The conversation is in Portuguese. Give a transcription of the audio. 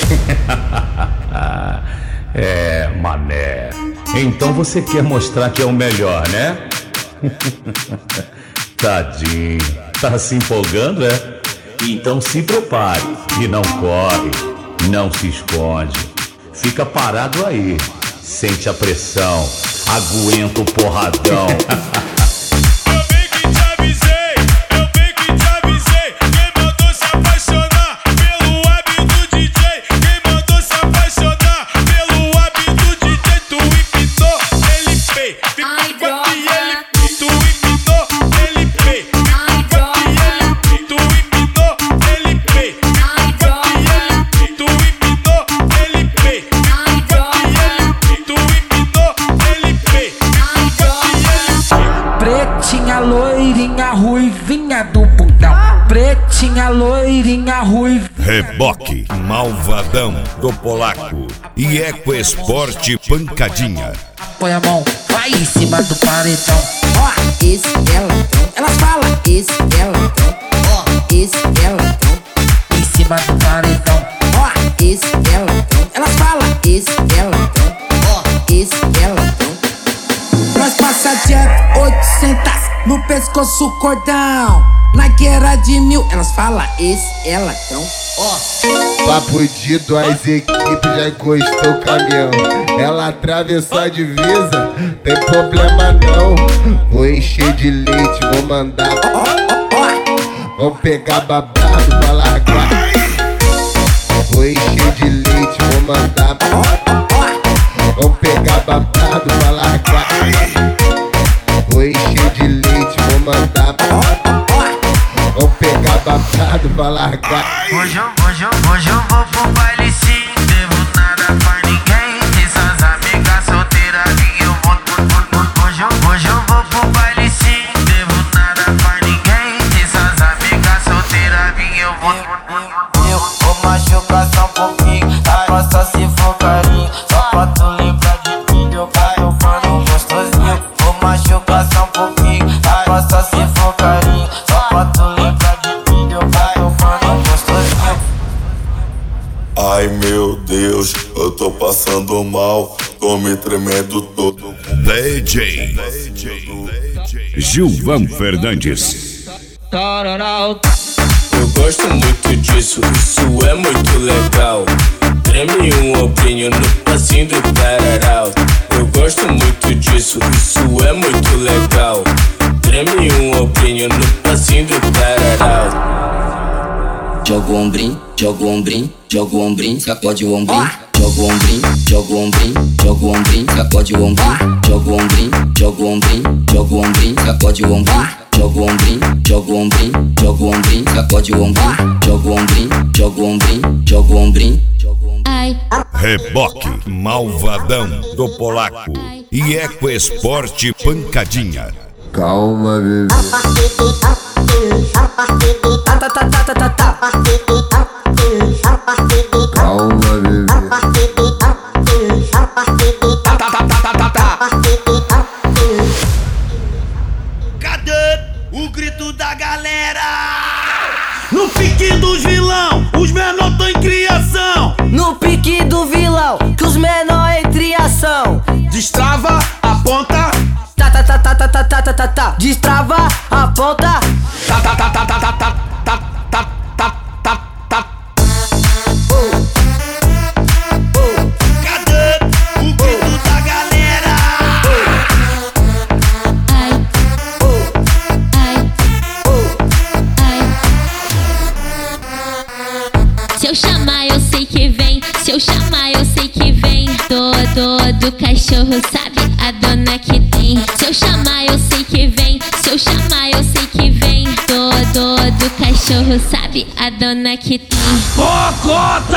É, mané. Então você quer mostrar que é o melhor, né? Tadinho. Tá se empolgando, é? Então se prepare. E não corre. Não se esconde. Fica parado aí. Sente a pressão. Aguenta o porradão. Pretinha, loirinha, ruivinha do bundão. Pretinha, loirinha, ruivinha. Reboque, malvadão do polaco. E Ecoesporte Pancadinha. Põe a mão, vai em cima do paredão. Ó, esse elatão. Elas falam esse elatão. Ó, esse elatão. Em cima do paredão. Ó, esse elatão. Elas falam esse elatão. Ó, esse elatão. Nós passa jet 800 no pescoço cordão. Nike era de 1000, elas falam esse elatão. Ó, papo de duas equipes, já encostou o caminhão. Ela atravessou a divisa, tem problema não. Vou encher de leite, vou mandar. Vou pegar babado pra largar. Vou encher de leite, vou mandar. Vou pegar babado pra largar. Vou encher de leite, vou mandar. Vou pegar babado pra largar. Hoje eu vou pro baile sim. Devo nada pra ninguém. Essas amigas solteiras que eu vou. Hoje eu vou pro baile sim. Devo nada pra ninguém. Essas amigas solteiras que eu vou. Eu vou machucar só um pouquinho. Agora só se for carinho. Só pra tu lembrar de mim. Eu caio mano gostosinho. Vou machucar só um pouquinho. Agora só se for carinho. Só pra tu lembrar de mim. Eu caio mano gostosinho. Ai meu Deus, eu tô passando mal, tô me tremendo todo. DJ Gilvan Fernandes. Eu gosto muito disso, isso é muito legal. Treme um ombrinho no passinho do tararau. Eu gosto muito disso, isso é muito legal. Treme um ombrinho no passinho do tararau. joga o ombrinho, joga o ombrinho, joga o ombrinho, sacode o ombrinho. Joga o ombrinho, joga o ombrinho, joga o ombrinho, sacode o ombrinho. Joga o ombrinho, joga o ombrinho, joga o ombrinho, sacode o ombrinho. Joga o ombrinho, joga o ombrinho, joga o ombrinho, sacode o ombrinho. Joga o ombrinho, joga o ombrinho, joga o ombrinho. Reboque, malvadão do polaco. E Ecoesporte Pancadinha. Calma, bebê. Calma, bebê. Cadê o grito da galera? No pique dos vilão, os menor tão em criação. No pique do vilão, que os menor entre ação. Destrava, aponta. Destrava, aponta. Cadê o grito da galera? Se eu chamar, eu sei que vem. Se eu chamar, eu sei que vem. Todo cachorro sabe a dona que tem. Se eu chamar, eu sei que vem. Se eu chamar, eu sei que vem. Todo cachorro sabe a dona que tem. Cocota!